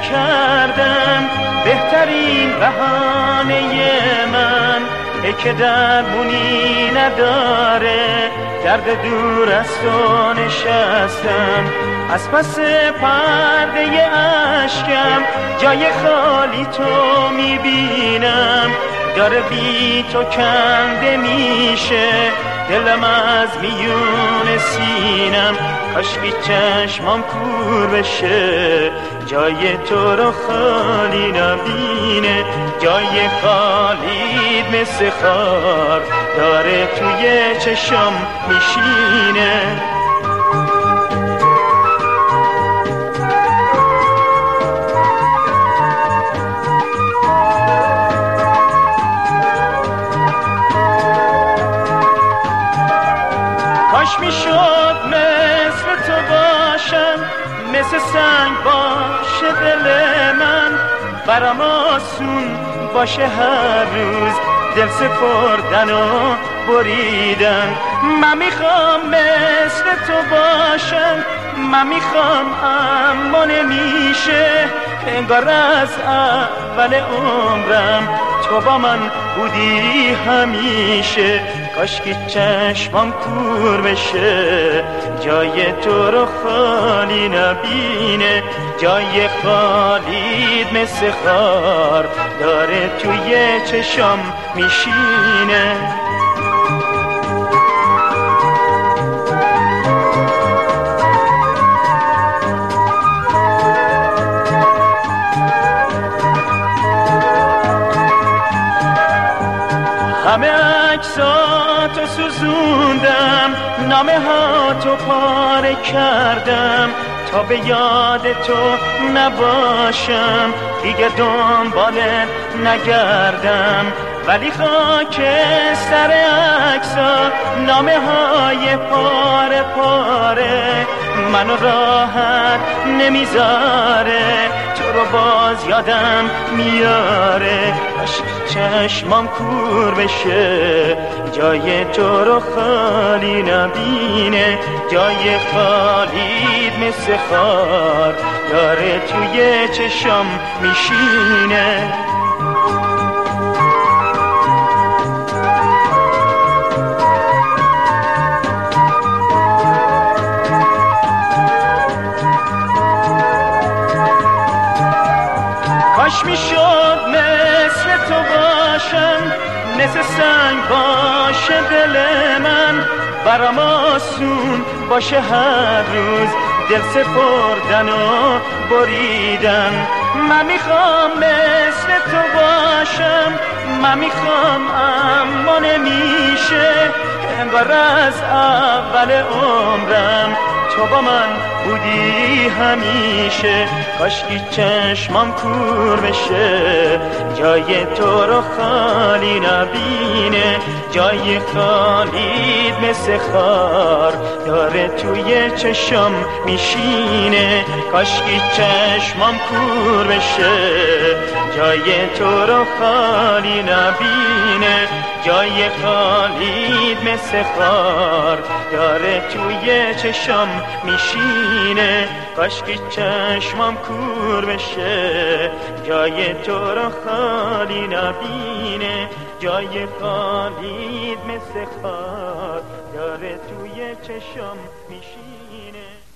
نکردم بهترین بهانه من که درمونی نداره، درد دور از تو نشستم، از پس پرده اشکم جای خالی تو میبینم، داره بی تو کنده میشه دلم از میون سینم، کاشکی چشمام کور بشه جای تو رو خالی نبینه، جای خالید مثل خار داره توی چشم میشینه. کاش میشد مثل تو باشم، مثل سنگ باشه دل من، برام آسون باشه هر روز دل سپردن و بریدن. من میخوام مثل تو باشم، من میخوام اما نمیشه، انگار از اول عمرم تو با من بودی همیشه، کاشکی چشمام کور بشه جای تو رو خالی نبینه، جای خالید مثل خار داره توی چشم میشینه. همه عکساتو سوزوندم، نامه ها تو پاره کردم، تا به یاد تو نباشم دیگه دنبالت نگردم، ولی خاک سر عکسا نامه های پاره پاره منو راحت نمیذاره، تو رو باز یادم میاره، چشمام کور بشه جای تو رو خالی نبینه، جای خالید مثل خار داره توی چشم میشینه. کاش میشد مثل تو باشم، مثل سنگ باشه دل من، برام آسون باشه هر روز دل سپردن و بریدن. من میخوام مثل تو باشم، من میخوام اما نمیشه، انگار از اول عمرم تو با من بودی همیشه، کاشکی چشمام کور بشه جای تو رو خالی نبینه، جای خالید مثل خار داره توی چشم میشینه، کاشکی چشمام کور بشه جای تو رو خالی نبینه، جای خالید مثل خار داره توی چشم میشینه، کاشکی چشمام کور بشه جای تو رو خالی نبینه، جای خالید مثل خار داره توی چشم میشینه.